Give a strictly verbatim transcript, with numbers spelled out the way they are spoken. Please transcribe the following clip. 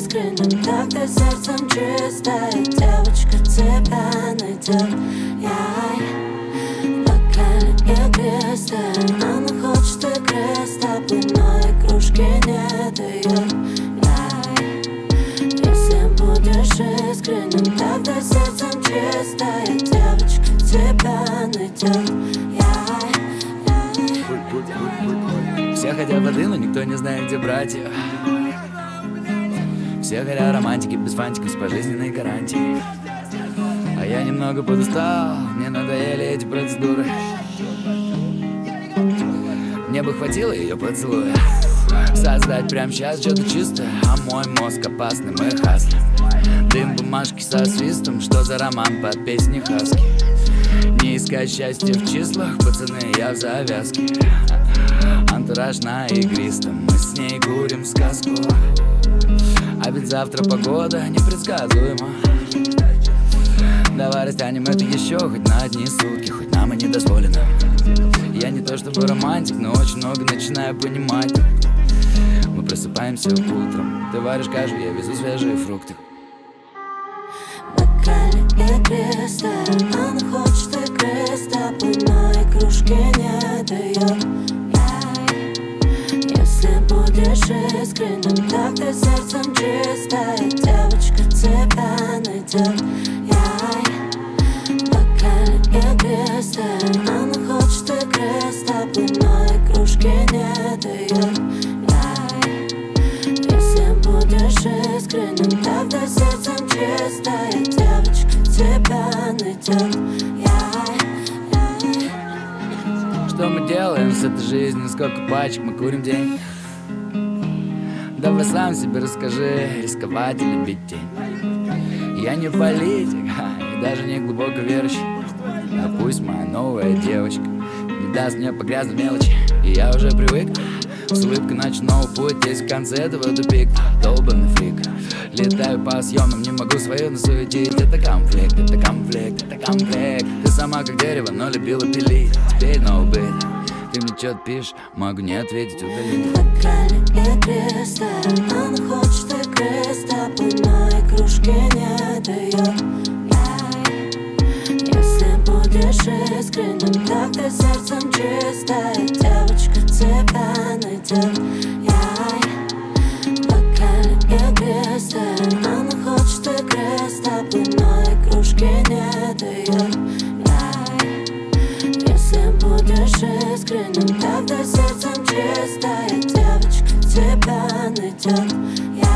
искренним, тогда сердцем чистая девочка тебя найдет. Я бокале игристая, она хочет игры с тобой, но игрушки не дает. Если будешь искренним, тогда сердцем чистая девочка тебя найдет. Все хотят воды, но никто не знает, где брать ее. Все хотят романтики без фантиков с пожизненной гарантией. А я немного подустал, мне надоели эти процедуры. Мне бы хватило ее поцелуя, создать прямо сейчас что-то чистое. А мой мозг опасный, мы хасли. Дым бумажки со свистом, что за роман под песни Хаски. Не искать счастья в числах, пацаны, я в завязке. Антураж на игристом, мы с ней курим сказку. А ведь завтра погода непредсказуема. Давай растянем это еще хоть на одни сутки, хоть нам и не дозволено. Я не то чтобы романтик, но очень много начинаю понимать. Мы просыпаемся утром, ты варишь кашу, я везу свежие фрукты. Бокале игристая, она хочет игры с тобой, но игрушки не дает. Если будешь искренним, тогда сердцем чистая девочка тебя найдет. Бокале игристая, она хочет игры с тобой, но игрушки не дает. Если будешь искренним, тогда сердцем чистая девочка тебя найдет. Что мы делаем с этой жизнью, сколько пачек мы курим в день? Давай сам себе расскажи, рисковать или бить тень. Я не политик, и даже не глубоко верующий, но пусть моя новая девочка не даст мне по грязной мелочи. И я уже привык с улыбкой начну новый путь. Есть в конце этого тупик, долбанный фрик. Летаю по съемам, не могу свою насуетить. Это конфликт, это конфликт, это конфликт. Ты сама как дерево, но любила пилить. Теперь no bit. Ты мне что-то пишешь, могу не ответить, удалить. Бокале игристая, она хочет игры с тобой, но игрушки не дает. Если будешь искренним, тогда сердцем чистая девочка тебя найдет. Бокале игристая, она хочет игры с тобой, но игрушки не дает. Если будешь искренним, тогда сердцем чистая девочка тебя найдет.